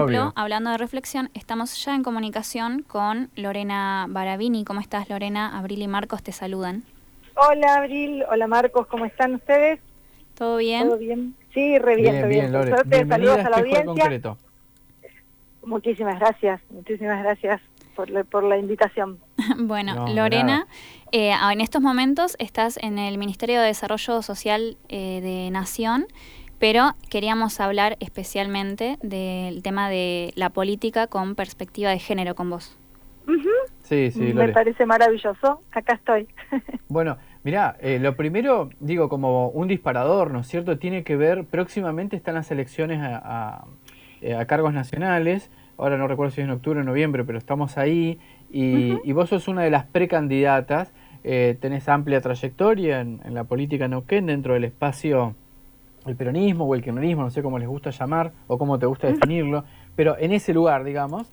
ejemplo, obvio. hablando de reflexión, estamos ya en comunicación con Lorena Barabini. ¿Cómo estás, Lorena? Abril y Marcos te saludan. Hola Abril, hola Marcos, ¿cómo están ustedes? ¿Todo bien? ¿Todo bien? Sí, re bien, Bien, re bien. bien, Por Lore. suerte, Bienvenida saludos a a la Espejo de audiencia. Concreto. Muchísimas gracias por la invitación. Bueno, No, de Lorena, en estos momentos estás en el Ministerio de Desarrollo Social de Nación, pero queríamos hablar especialmente del tema de la política con perspectiva de género con vos. Sí, sí, Me Lore. parece maravilloso, acá estoy. Bueno, mirá, lo primero, digo, como un disparador, ¿no es cierto? Tiene que ver, próximamente están las elecciones a cargos nacionales, ahora no recuerdo si es en octubre o noviembre, pero estamos ahí, y vos sos una de las precandidatas, tenés amplia trayectoria en la política neuquén, dentro del espacio, el peronismo o el kirchnerismo, no sé cómo les gusta llamar, o cómo te gusta definirlo, pero en ese lugar, digamos,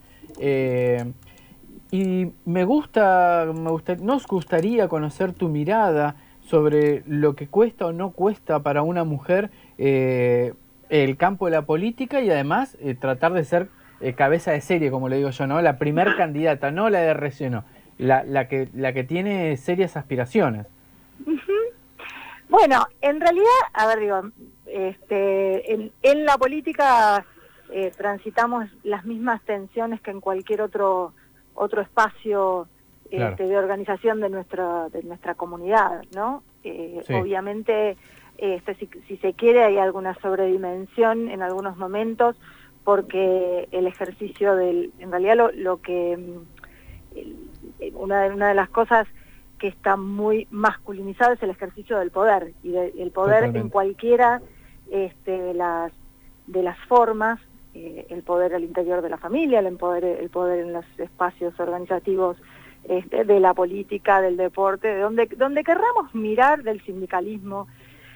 y nos gustaría conocer tu mirada sobre lo que cuesta o no cuesta para una mujer el campo de la política y además tratar de ser cabeza de serie, como le digo yo, ¿no? La primer candidata, no la de relleno, la que tiene serias aspiraciones. Bueno, en realidad, a ver, digo, en la política transitamos las mismas tensiones que en cualquier otro espacio Claro. de organización de nuestra comunidad, ¿no? Sí. Obviamente, si se quiere, hay alguna sobredimensión en algunos momentos, porque el ejercicio en realidad una de las cosas que está muy masculinizado es el ejercicio del poder, y el poder Totalmente. en cualquiera de las formas, el poder al interior de la familia, el poder en los espacios organizativos de la política, del deporte, de donde querramos mirar, del sindicalismo.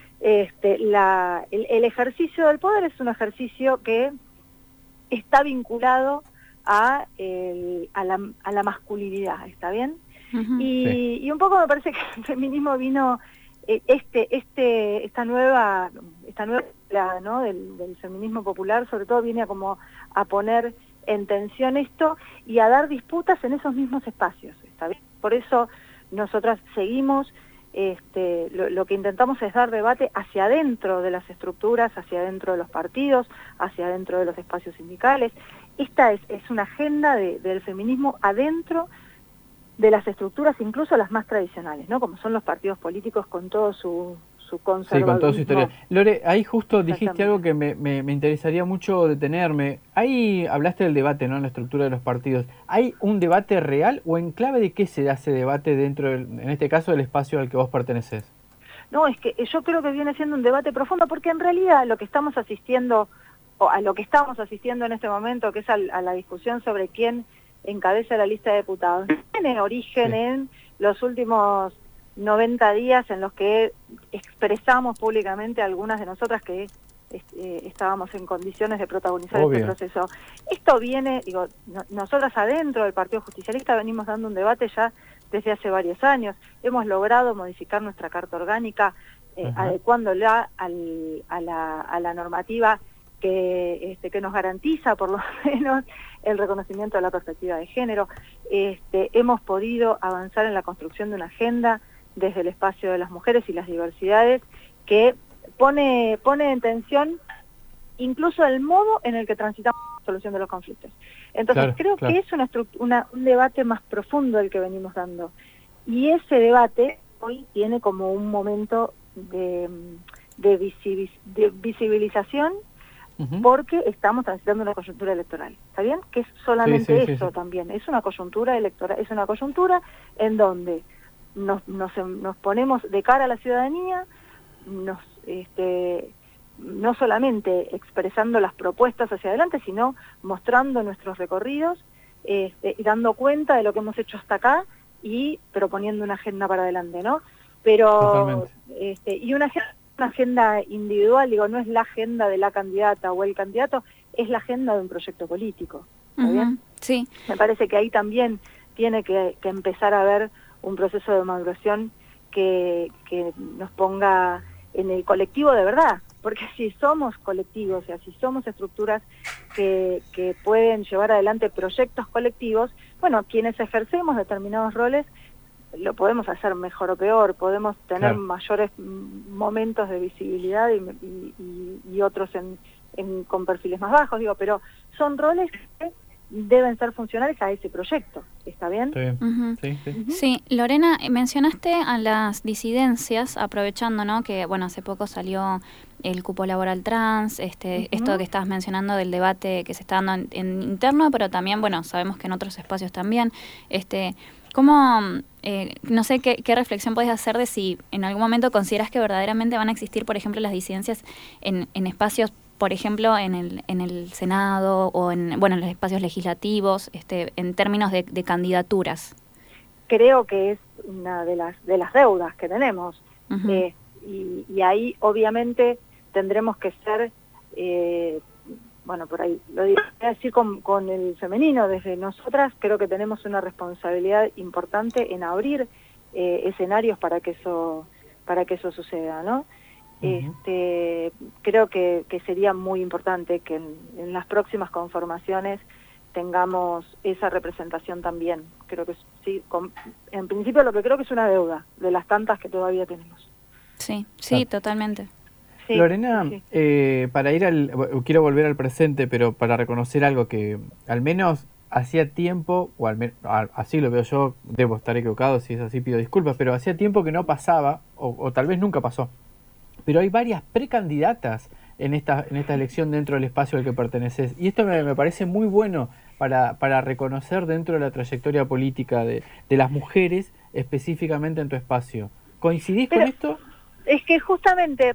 El ejercicio del poder es un ejercicio que está vinculado a la masculinidad, ¿está bien? Uh-huh. Sí. Y un poco me parece que el feminismo vino, esta nueva ola, ¿no? del feminismo popular, sobre todo viene a poner en tensión esto y a dar disputas en esos mismos espacios, ¿está bien? Por eso nosotras seguimos, lo que intentamos es dar debate hacia adentro de las estructuras, hacia adentro de los partidos, hacia adentro de los espacios sindicales. Esta es una agenda del feminismo adentro de las estructuras, incluso las más tradicionales, ¿no? Como son los partidos políticos con todo su conservadurismo. Sí, con toda su historia. Lore, ahí justo dijiste algo que me interesaría mucho detenerme. Ahí hablaste del debate, ¿no? En la estructura de los partidos. ¿Hay un debate real o en clave de qué se da ese debate dentro, en este caso, del espacio al que vos pertenecés? No, es que yo creo que viene siendo un debate profundo, porque en realidad lo que estamos asistiendo, o a lo que estamos asistiendo en este momento, que es a la discusión sobre quién encabeza la lista de diputados, tiene origen en los últimos 90 días en los que expresamos públicamente algunas de nosotras que estábamos en condiciones de protagonizar este proceso. Esto viene, nosotras adentro del Partido Justicialista venimos dando un debate ya desde hace varios años. Hemos logrado modificar nuestra carta orgánica, adecuándola a la normativa que nos garantiza por lo menos el reconocimiento de la perspectiva de género. Hemos podido avanzar en la construcción de una agenda desde el espacio de las mujeres y las diversidades que pone en tensión incluso el modo en el que transitamos la solución de los conflictos. Entonces creo que es un debate más profundo el que venimos dando, y ese debate hoy tiene como un momento de visibilización, porque estamos transitando una coyuntura electoral, ¿está bien? Que es solamente eso también, es una coyuntura electoral, es una coyuntura en donde nos ponemos de cara a la ciudadanía, no solamente expresando las propuestas hacia adelante, sino mostrando nuestros recorridos y dando cuenta de lo que hemos hecho hasta acá y proponiendo una agenda para adelante, ¿no? Pero y una agenda individual, no es la agenda de la candidata o el candidato, es la agenda de un proyecto político, ¿está bien? Sí. Me parece que ahí también tiene que empezar a haber un proceso de maduración que nos ponga en el colectivo de verdad, porque si somos colectivos, o sea, si somos estructuras que pueden llevar adelante proyectos colectivos, bueno, quienes ejercemos determinados roles lo podemos hacer mejor o peor, podemos tener mayores momentos de visibilidad y otros con perfiles más bajos, pero son roles que deben ser funcionales a ese proyecto, ¿está bien? Sí, Lorena, mencionaste a las disidencias, aprovechando, ¿no?, que hace poco salió el cupo laboral trans, esto que estabas mencionando del debate que se está dando en interno, pero también, sabemos que en otros espacios también, ¿cómo, no sé qué reflexión podés hacer de si en algún momento consideras que verdaderamente van a existir, por ejemplo, las disidencias en espacios, por ejemplo, en el Senado o en los espacios legislativos, en términos de candidaturas? Creo que es una de las deudas que tenemos. Y ahí obviamente tendremos que ser, por ahí lo voy a decir con el femenino, desde nosotras creo que tenemos una responsabilidad importante en abrir escenarios para que eso suceda, ¿no? Creo que sería muy importante que en las próximas conformaciones tengamos esa representación también. Creo que sí, en principio lo que creo que es una deuda de las tantas que todavía tenemos. Sí, totalmente. Sí, Lorena, para quiero volver al presente, pero para reconocer algo que al menos hacía tiempo, o así lo veo yo, debo estar equivocado, si es así pido disculpas, pero hacía tiempo que no pasaba, o tal vez nunca pasó, pero hay varias precandidatas en esta elección dentro del espacio al que perteneces, y esto me parece muy bueno para reconocer dentro de la trayectoria política de las mujeres, específicamente en tu espacio. ¿Coincidís con esto? Es que justamente,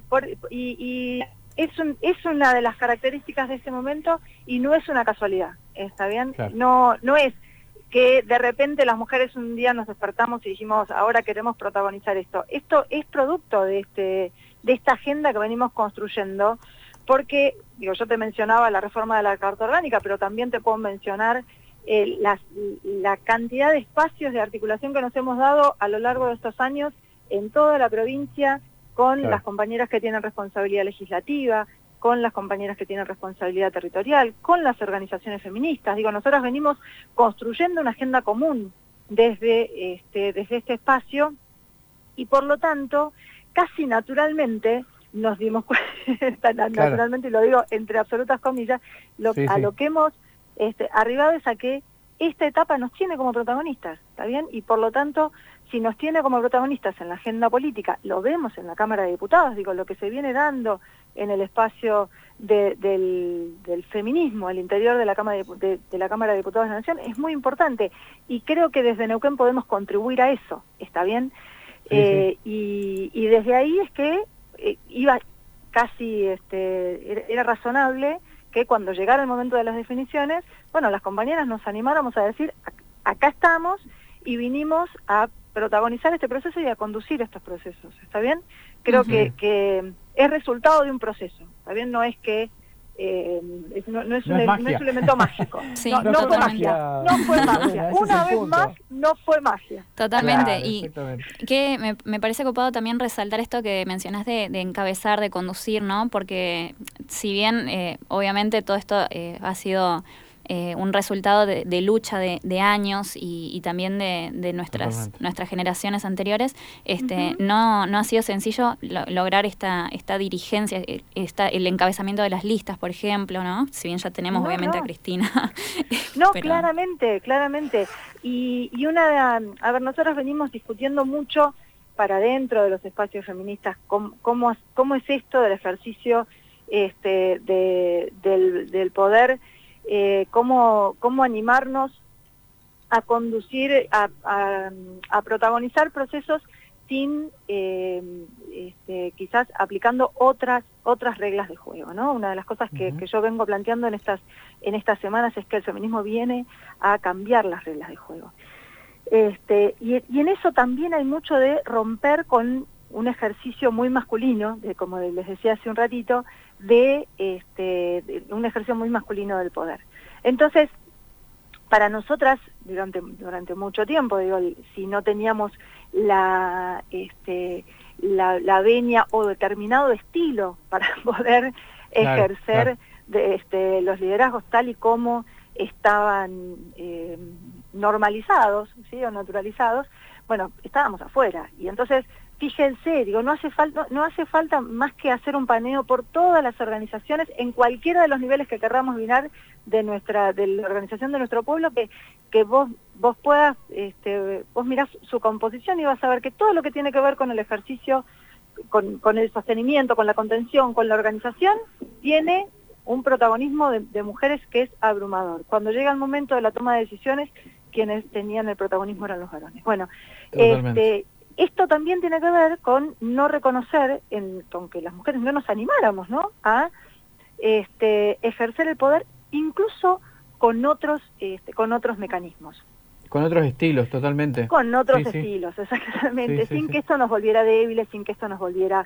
es una de las características de este momento y no es una casualidad, ¿está bien? Claro. No es que de repente las mujeres un día nos despertamos y dijimos, ahora queremos protagonizar esto. Esto es producto de esta agenda que venimos construyendo, porque, yo te mencionaba la reforma de la Carta Orgánica, pero también te puedo mencionar la cantidad de espacios de articulación que nos hemos dado a lo largo de estos años en toda la provincia, con las compañeras que tienen responsabilidad legislativa, con las compañeras que tienen responsabilidad territorial, con las organizaciones feministas. Nosotras venimos construyendo una agenda común desde este espacio y por lo tanto, casi naturalmente nos dimos cuenta, naturalmente, y lo digo entre absolutas comillas, a lo que hemos arribado es a que esta etapa nos tiene como protagonistas, ¿está bien? Y por lo tanto, si nos tiene como protagonistas en la agenda política, lo vemos en la Cámara de Diputados, lo que se viene dando en el espacio del feminismo al interior de la Cámara de la Cámara de Diputados de la Nación, es muy importante. Y creo que desde Neuquén podemos contribuir a eso, ¿está bien? Y desde ahí es que iba casi, era razonable que cuando llegara el momento de las definiciones, las compañeras nos animáramos a decir, acá estamos y vinimos a protagonizar este proceso y a conducir estos procesos, ¿está bien? Creo que es resultado de un proceso, ¿está bien? No es que no es un elemento mágico. No fue magia. Una vez más, no fue magia. Totalmente. Claro, y que me parece copado también resaltar esto que mencionás de encabezar, de conducir, ¿no? Porque si bien obviamente todo esto ha sido un resultado de lucha de años y también de nuestras generaciones anteriores, no ha sido sencillo lograr esta dirigencia, el encabezamiento de las listas, por ejemplo, ¿no? Si bien ya tenemos obviamente a Cristina. Pero... claramente. Y nosotros venimos discutiendo mucho para dentro de los espacios feministas cómo es esto del ejercicio del poder. Cómo animarnos a conducir, a protagonizar procesos sin quizás aplicando otras reglas de juego, ¿no? Una de las cosas que yo vengo planteando en estas semanas es que el feminismo viene a cambiar las reglas de juego. Y en eso también hay mucho de romper con un ejercicio muy masculino, como les decía hace un ratito, de un ejercicio muy masculino del poder. Entonces, para nosotras, durante mucho tiempo, si no teníamos la la venia o determinado estilo para poder ejercer los liderazgos tal y como estaban normalizados, ¿sí? O naturalizados. Bueno, estábamos afuera, y entonces fíjense, digo, no hace falta más que hacer un paneo por todas las organizaciones en cualquiera de los niveles que querramos mirar de la organización de nuestro pueblo, que vos puedas, vos mirás su composición y vas a ver que todo lo que tiene que ver con el ejercicio, con el sostenimiento, con la contención, con la organización, tiene un protagonismo de mujeres que es abrumador. Cuando llega el momento de la toma de decisiones, quienes tenían el protagonismo eran los varones. Bueno, esto también tiene que ver con no reconocer, con que las mujeres no nos animáramos, ¿no?, a ejercer el poder incluso con otros mecanismos. Con otros estilos, totalmente. Con otros estilos, exactamente, sin que esto nos volviera débiles, sin que esto nos volviera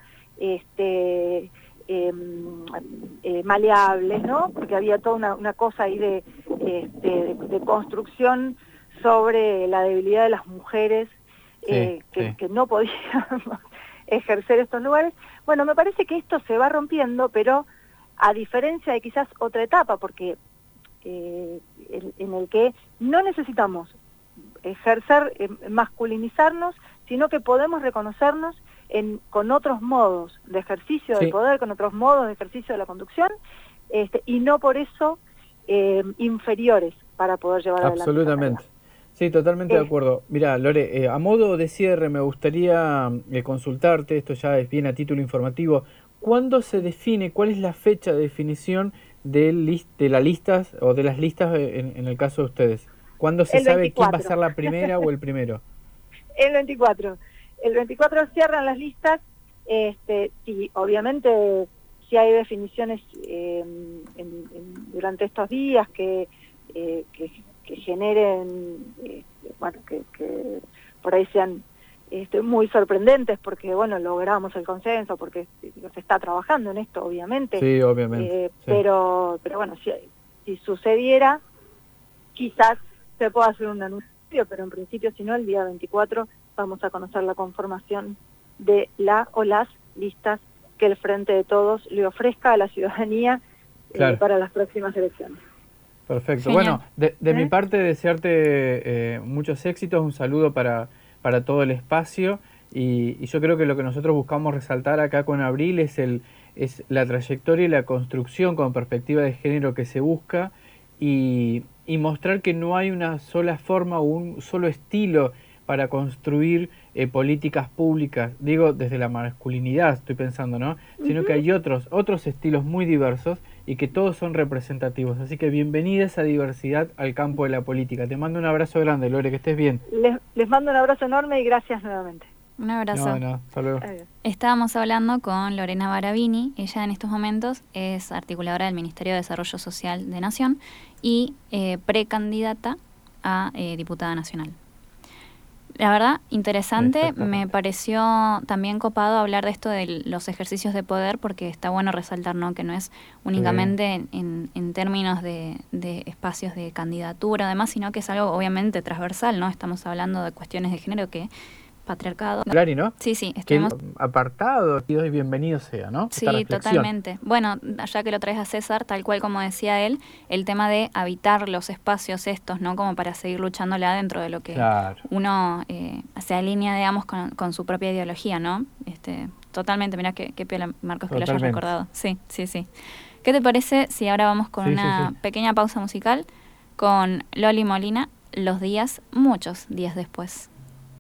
maleables, ¿no? Porque había toda una cosa ahí de construcción sobre la debilidad de las mujeres, que no podíamos ejercer estos lugares. Bueno, me parece que esto se va rompiendo, pero a diferencia de quizás otra etapa, porque en el que no necesitamos ejercer, masculinizarnos, sino que podemos reconocernos con otros modos de ejercicio del poder, con otros modos de ejercicio de la conducción, y no por eso inferiores para poder llevar adelante. Absolutamente. Sí, totalmente de acuerdo. Mira, Lore, a modo de cierre me gustaría consultarte, esto ya es bien a título informativo, ¿cuándo se define, cuál es la fecha de definición de las listas o de las listas en el caso de ustedes? ¿Cuándo se sabe quién va a ser la primera o el primero? El 24. El 24 cierran las listas, sí, obviamente si hay definiciones durante estos días que generen, bueno, que por ahí sean muy sorprendentes, porque bueno, logramos el consenso, porque se está trabajando en esto, obviamente. Sí, obviamente. Sí. Pero bueno, si sucediera, quizás se pueda hacer un anuncio, pero en principio, si no, el día 24 vamos a conocer la conformación de la o las listas que el Frente de Todos le ofrezca a la ciudadanía para las próximas elecciones. Perfecto. Genial. Bueno, de mi parte, desearte muchos éxitos, un saludo para todo el espacio, y yo creo que lo que nosotros buscamos resaltar acá con Abril es la trayectoria y la construcción con perspectiva de género que se busca, y mostrar que no hay una sola forma o un solo estilo para construir políticas públicas, digo desde la masculinidad estoy pensando, ¿no? Sino que hay otros estilos muy diversos y que todos son representativos. Así que bienvenida esa diversidad al campo de la política. Te mando un abrazo grande, Lore, que estés bien. Les mando un abrazo enorme y gracias nuevamente. Un abrazo. No, hasta luego. Estábamos hablando con Lorena Baravini. Ella en estos momentos es articuladora del Ministerio de Desarrollo Social de Nación y precandidata a diputada nacional. La verdad, interesante, me pareció también copado hablar de esto de los ejercicios de poder, porque está bueno resaltar, ¿no?, que no es únicamente en términos de espacios de candidatura, además, sino que es algo obviamente transversal, ¿no? Estamos hablando de cuestiones de género que patriarcado. Claro, ¿no? Sí, estuvimos apartado y bienvenido sea, ¿no? Sí, totalmente. Bueno, ya que lo traes a César, tal cual como decía él, el tema de habitar los espacios estos, ¿no? Como para seguir luchándola dentro de lo que uno se alinea, digamos, con su propia ideología, ¿no? Totalmente, mirá qué piola, Marcos, que lo hayas recordado. Sí. ¿Qué te parece si ahora vamos con una pequeña pausa musical con Loli Molina, Los días, muchos días después?